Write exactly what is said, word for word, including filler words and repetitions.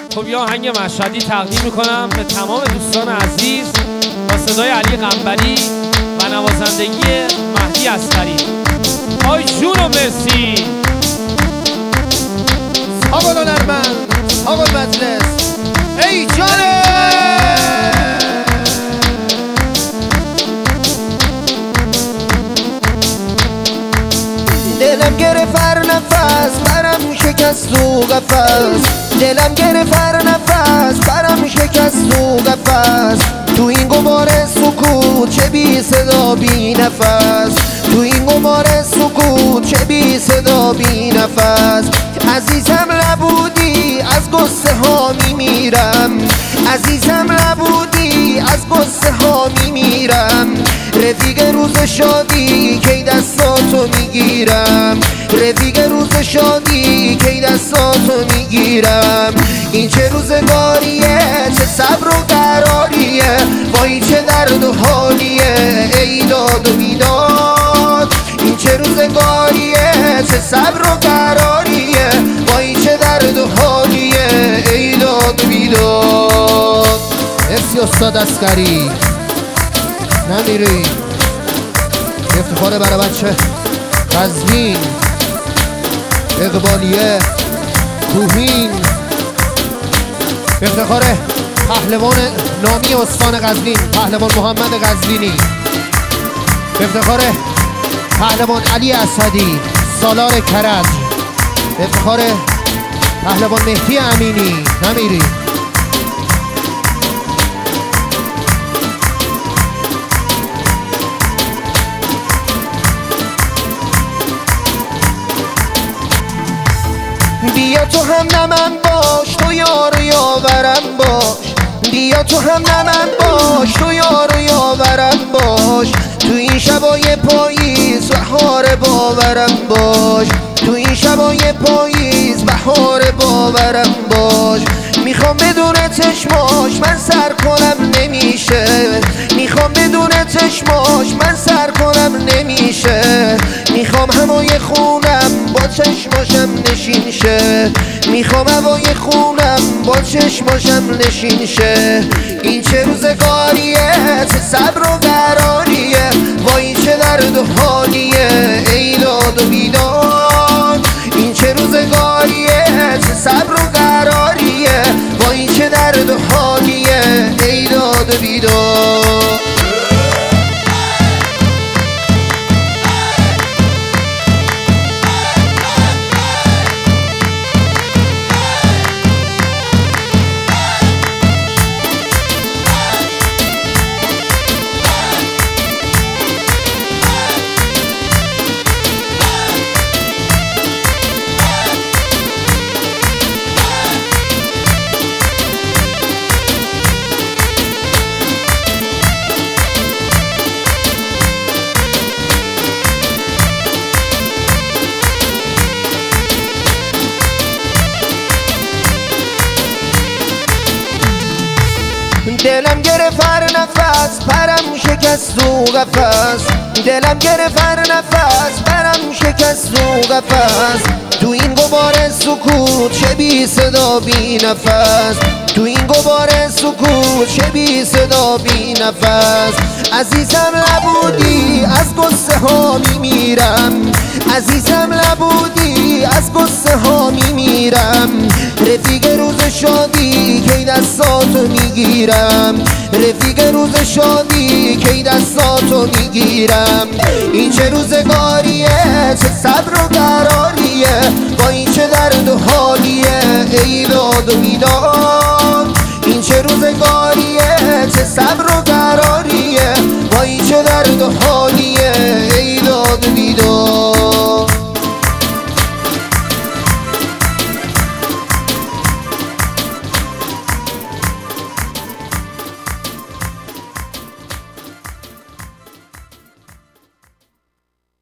خب یه آهنگ مشهدی تقدیم میکنم به تمام دوستان عزیز با صدای علی قنبری و نوازندگی مهدی اصغری. آی جون و مرسی. آقا هنرمند، آقا مجلس، ای جانه دلم گرفت هر نفس برم شکست تو قفس، دلم گرفت هر نفس برم شکست تو قفس. تو این غبار سکوت چه بی صدا بی نفس، تو این غبار سکوت چه بی صدا بی نفس. عزیزم نبودی از قصه ها میمیرم، عزیزم نبودی از قصه ها میمیرم. رفیق روز شادی کی دستاتو میگیرم، رفیق روز شادی کی دستاتو میگیرم. این چه روزگاریه، چه صبر و قراریه، وای چه درد و حالیه، ای داد و بیداد. این چه روزگاریه، چه صبر و قراریه، وای چه درد و حالیه، ای داد و بیداد. مرسی استاد اصغری، نمیری. افتخار برای بچه قزوین، اقبالیه، توهین. افتخار پهلوان نامی استان قزوین، پهلوان محمد قزوینی. افتخار پهلوان علی اسدی، سالار کرج. افتخار پهلوان مهدی امینی، نمیری. بیا تو هم نمن باش، تو یار یاورم باش. بیا تو هم نمن باش، تو یار یاورم باش. تو این شبای پاییز بهار باورم باش، تو این شبای پاییز بهار باورم باش. میخوام بدون چشماش من سر کنم نمیشه، میخوام بدون چشماش من سر کنم نمیشه. میخوام هوای خونم با چشماشم نشین شه، میخوام هوای خونم با چشماشم نشین شه. این چه روزگاریه، چه صبر و قراریه، وای چه درد و حالیه، ای داد و بیداد. این چه روزگاریه، چه صبر و قراریه، وای چه درد و حالیه، ای داد و بیداد. دلم گرفت هر نفس پرم شکست تو قفس، دلم گرفت هر نفس پرم شکست تو قفس. تو این غبار سکوت چه بی صدا بی نفس، تو این غبار سکوت چه بی صدا بی نفس. عزیزم نبودی از قصه ها میمیرم، عزیزم نبودی از قصه ها میمیرم. رفیق روز شادی کی دستاتو میگیرم، رفیق روز شادی کی دستاتو میگیرم. این چه روزگاریه، چه صبر و قراریه، با این چه درد و حالیه، ای داد و بیداد. این چه روزگاریه، چه صبر و